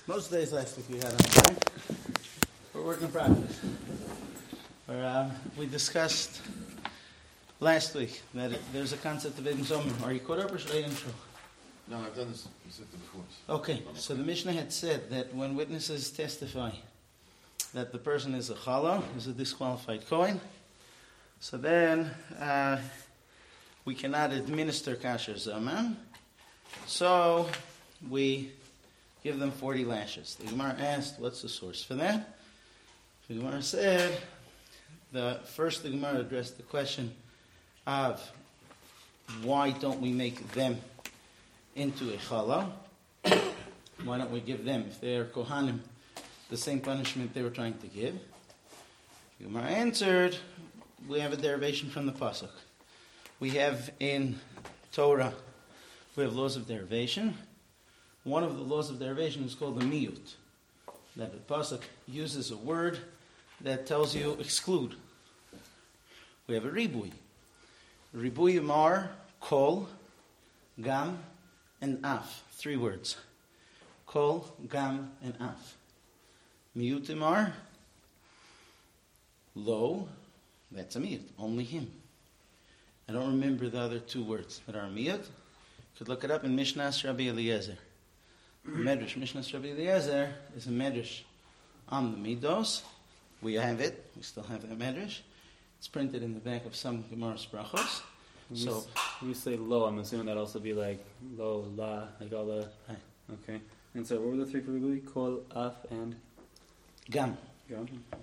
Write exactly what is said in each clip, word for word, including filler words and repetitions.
Most days last week we had on time. We're working in progress. Where, um, we discussed last week that it, there's a concept of Edim Zomim. Are you caught up or should I intro? No, I've done this before. Okay, so the Mishnah had said that when witnesses testify that the person is a chala, is a disqualified kohen, so then uh, we cannot administer kasher zaman. So we give them forty lashes. The Gemara asked, what's the source for that? The Gemara said, the first the Gemara addressed the question of why don't we make them into a chala? Why don't we give them, if they are kohanim, the same punishment they were trying to give? The Gemara answered, we have a derivation from the pasuk. We have in Torah, we have laws of derivation. One of the laws of derivation is called the miyut. That the pasuk uses a word that tells you exclude. We have a ribui. Ribui mar, kol, gam, and af. Three words. Kol, gam, and af. Miyut mar, lo, that's a miyut, only him. I don't remember the other two words that are a miyut. You could look it up in Mishnah's Rabbi Eliezer. Medrash, Mishnah's Rabbi Eliezer is a medrash on the midos. We have it. We still have that medrash. It's printed in the back of some Gemara's brachos. When So, you say lo, I'm assuming that also be like lo, la, like all the. Hi. Okay. And so, what were the three for Ribui? Kol, af, and gam. gam.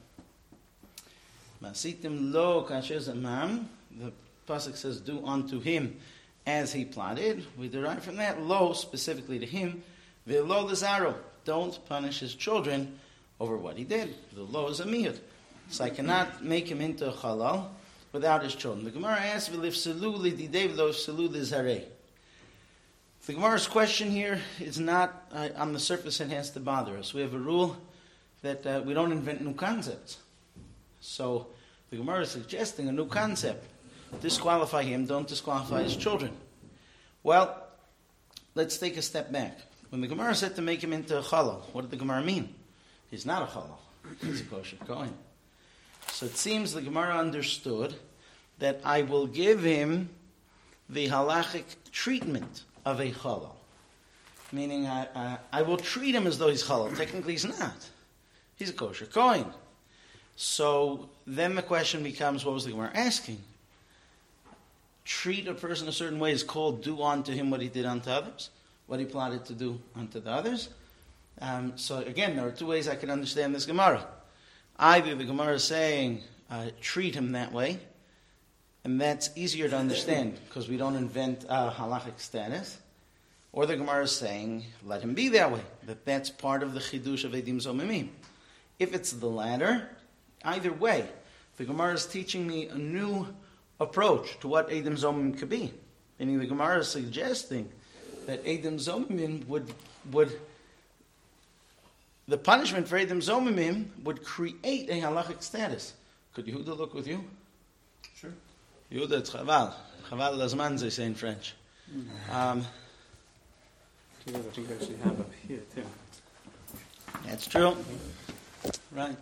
Masitim lo kasher zamam. The pasuk says, "Do unto him as he plotted." We derive from that lo specifically to him. V'lo l'zaro. Don't punish his children over what he did. The lo is a miyut. So I cannot make him into a halal without his children. The Gemara asks, "V'lifselu lididei v'lifselu l'zarei." The Gemara's question here is not uh, on the surface. It has to bother us. We have a rule that uh, we don't invent new concepts. So the Gemara is suggesting a new concept. Disqualify him, don't disqualify his children. Well, let's take a step back. When the Gemara said to make him into a chalal, what did the Gemara mean? He's not a chalal. He's a kosher kohen. So it seems the Gemara understood that I will give him the halachic treatment of a chalal. Meaning I, I, I will treat him as though he's chalal. Technically he's not. He's a kosher kohen. So then the question becomes, what was the Gemara asking? Treat a person a certain way is called do unto him what he did unto others, what he plotted to do unto the others. Um, so again, there are two ways I can understand this Gemara. Either the Gemara is saying, uh, treat him that way, and that's easier to understand because we don't invent uh, halachic status, or the Gemara is saying, let him be that way, that that's part of the chidush of Edim Zomimim. If it's the latter, either way, the Gemara is teaching me a new approach to what Edim Zomim could be. Meaning the Gemara is suggesting that Edim Zomim would, would, the punishment for Edim Zomim would create a halachic status. Could Yehuda look with you? Sure. Yehuda, it's chaval. Chaval lazman, they say in French. Um, I think I actually have up here too. that's true. Right.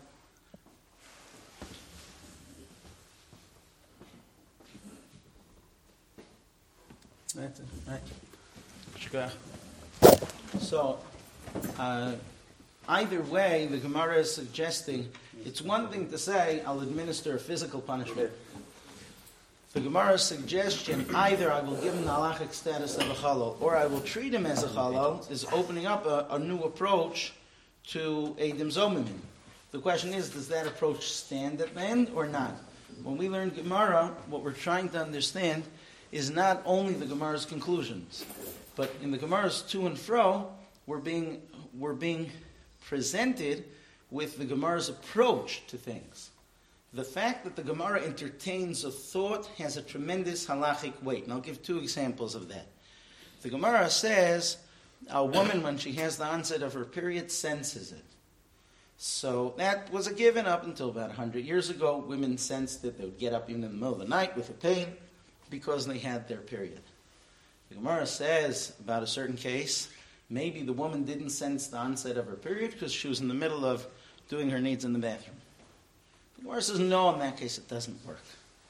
That's it, right. So, uh, either way, the Gemara is suggesting it's one thing to say, I'll administer a physical punishment. The Gemara's suggestion, either I will give him the halachic status of a chalal, or I will treat him as a chalal, is opening up a, a new approach to Edim Zomim. The question is, does that approach stand at the end or not? When we learn Gemara, what we're trying to understand is not only the Gemara's conclusions, but in the Gemara's to and fro, we're being we're being presented with the Gemara's approach to things. The fact that the Gemara entertains a thought has a tremendous halachic weight, and I'll give two examples of that. The Gemara says a woman, when she has the onset of her period, senses it. So that was a given up until about one hundred years ago. Women sensed it. They would get up even in the middle of the night with a pain because they had their period. The Gemara says about a certain case, maybe the woman didn't sense the onset of her period because she was in the middle of doing her needs in the bathroom. The Gemara says, no, in that case it doesn't work.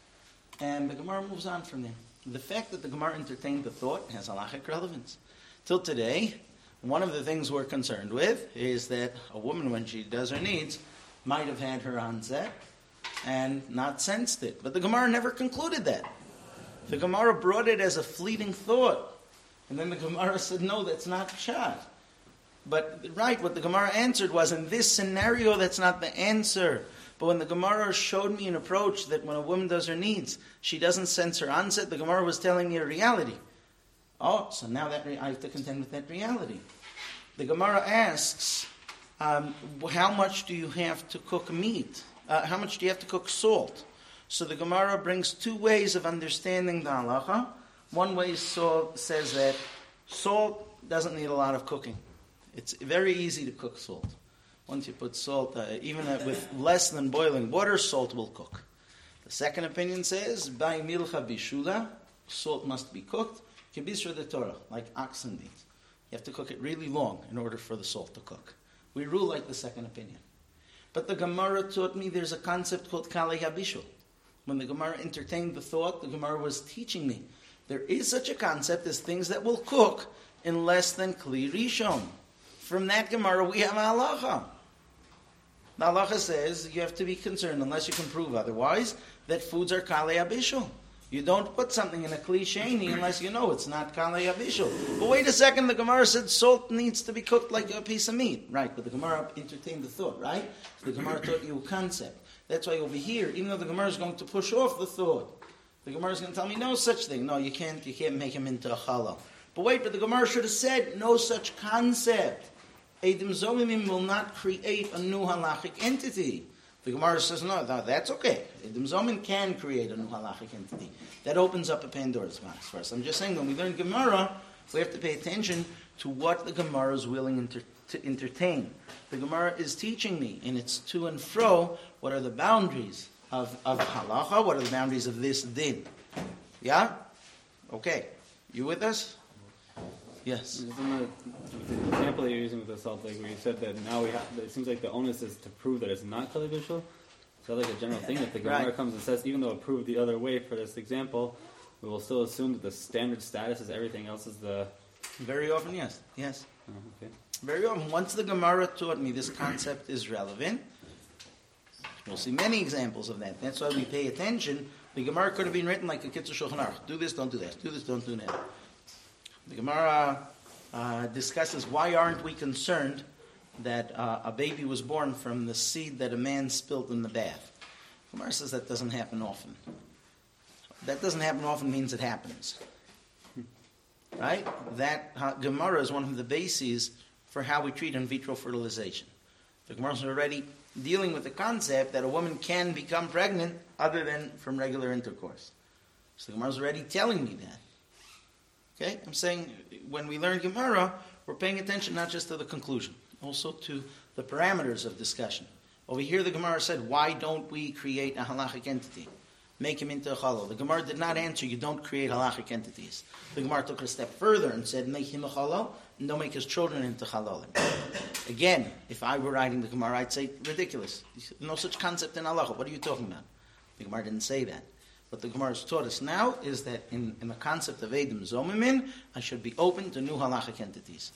And the Gemara moves on from there. The fact that the Gemara entertained the thought has halachic relevance. Till today, one of the things we're concerned with is that a woman, when she does her needs, might have had her onset and not sensed it. But the Gemara never concluded that. The Gemara brought it as a fleeting thought. And then the Gemara said, no, that's not pshat. But, right, what the Gemara answered was, in this scenario, that's not the answer. But when the Gemara showed me an approach that when a woman does her needs, she doesn't sense her onset, the Gemara was telling me a reality. Oh, so now that re- I have to contend with that reality. The Gemara asks, um, how much do you have to cook meat? Uh, how much do you have to cook salt? So the Gemara brings two ways of understanding the halacha. One way so says that salt doesn't need a lot of cooking. It's very easy to cook salt. Once you put salt, uh, even with less than boiling water, salt will cook. The second opinion says, by milcha bishula, salt must be cooked, kibisra de Torah, like oxen meat. You have to cook it really long in order for the salt to cook. We rule like the second opinion. But the Gemara taught me there's a concept called kalei habishul. When the Gemara entertained the thought, the Gemara was teaching me there is such a concept as things that will cook in less than kli rishon. From that Gemara, we have a halacha. The halacha says you have to be concerned, unless you can prove otherwise, that foods are kalei habishul. You don't put something in a kli sheni unless you know it's not kalei habishul. But wait a second, the Gemara said salt needs to be cooked like a piece of meat. Right, but the Gemara entertained the thought, right? The Gemara taught you a concept. That's why over here, even though the Gemara is going to push off the thought, the Gemara is going to tell me no such thing. No, you can't. You can't make him into a challah. But wait, but the Gemara should have said no such concept. Eidim Zomimim will not create a new halachic entity. The Gemara says no, no that's okay. Eidim Zomim can create a new halachic entity. That opens up a Pandora's box for us. I'm just saying when we learn Gemara, we have to pay attention to what the Gemara is willing inter- to entertain. The Gemara is teaching me in its to and fro what are the boundaries of, of halacha, what are the boundaries of this din. Yeah? Okay. You with us? Yes. In the, the example that you're using with the salt lake, where you said that now we have, it seems like the onus is to prove that it's not kalei bishul. Is that like a general thing? If the Gemara Right. comes and says, even though it proved the other way for this example, we will still assume that the standard status is everything else is the... Very often, yes. Yes. Oh, okay. Very often. Once the Gemara taught me this concept is relevant, we'll see many examples of that. That's why we pay attention. The Gemara could have been written like a Kitzur Shulchan Aruch. Do this, don't do that. Do this, don't do that. The Gemara uh, discusses why aren't we concerned that uh, a baby was born from the seed that a man spilled in the bath. The Gemara says that doesn't happen often. That doesn't happen often means it happens. Right? That uh, Gemara is one of the bases for how we treat in vitro fertilization. The Gemara is already dealing with the concept that a woman can become pregnant other than from regular intercourse. So the Gemara is already telling me that. Okay? I'm saying when we learn Gemara, we're paying attention not just to the conclusion, also to the parameters of discussion. Over here the Gemara said, why don't we create a halachic entity? Make him into a challah. The Gemara did not answer, you don't create halachic entities. The Gemara took it a step further and said, make him a challah, and don't make his children into chalalim. Again, if I were writing the Gemara, I'd say, ridiculous. No such concept in halacha. What are you talking about? The Gemara didn't say that. What the Gemara has taught us now is that in, in the concept of Eidim Zomimin, I should be open to new halachic entities.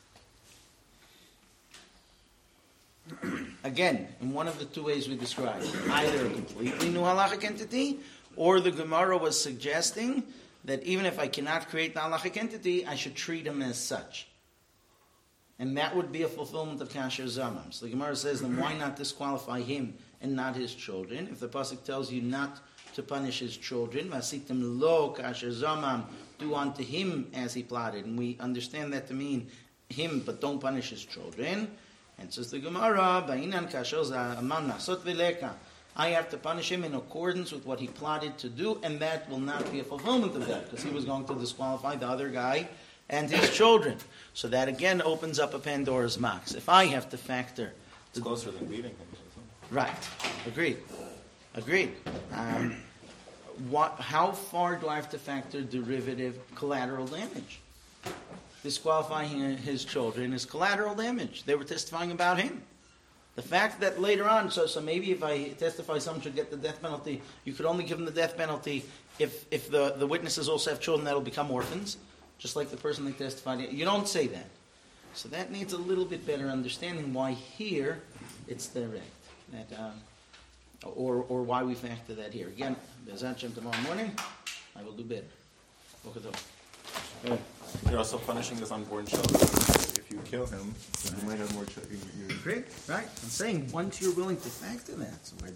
Again, in one of the two ways we described, either a completely new halachic entity, or the Gemara was suggesting that even if I cannot create the halachic entity, I should treat him as such. And that would be a fulfillment of Kasher Zamam. So the Gemara says, then why not disqualify him and not his children? If the Pasuk tells you not to punish his children, Vasitim lo Kasher Zamam, do unto him as he plotted. And we understand that to mean him, but don't punish his children. And says the Gemara, Ba'inan Kasher Zamam Nasot Vileka. I have to punish him in accordance with what he plotted to do, and that will not be a fulfillment of that, because he was going to disqualify the other guy and his children. So that again opens up a Pandora's box. If I have to factor... It's closer than beating him. Right. Agreed. Agreed. Um, what, how far do I have to factor derivative collateral damage? disqualifying his children is collateral damage. They were testifying about him. The fact that later on, so so maybe if I testify someone should get the death penalty, you could only give them the death penalty if, if the, the witnesses also have children that will become orphans, just like the person they testified. You don't say that. So that needs a little bit better understanding why here it's direct. That, uh, or, or why we factor that here. Again, Be'ezrat Hashem tomorrow morning, I will do better. Boker tov. Yeah. You're also punishing this unborn child. If you kill him, you might have more children. Great, right? I'm saying once you're willing to factor that, so